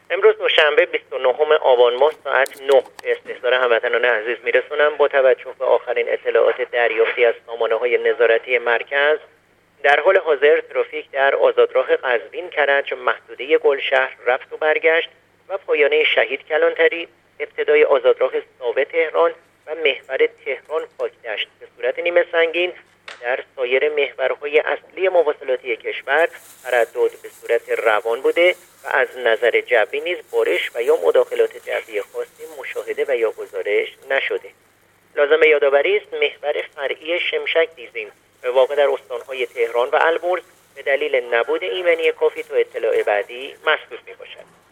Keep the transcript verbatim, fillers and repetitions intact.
امروز دوشنبه بیست و نهم آبان ماه ساعت نه به استحضار هموطنان عزیز میرسونم. با توجه به آخرین اطلاعات دریافتی از سامانه‌های نظارتی مرکز، در حال حاضر ترافیک در آزادراه قزوین کرج، محدوده گلشهر، رفت و برگشت و پایانه شهید کلانتری، ابتدای آزادراه ساوه تهران و محور تهران پاکدشت به صورت نیمه سنگین و در سایر محورهای اصلی مواصلاتی کشور تردد به صورت روان بوده و از نظر جوی نیز بارش و یا مداخلات جوی خاصی مشاهده و یا گزارش نشده. لازم به یادآوری است محور فرعی شمشک دیزیم به واقع در استانهای تهران و البرز به دلیل نبود ایمنی کافی تا اطلاع بعدی مسدود می باشد.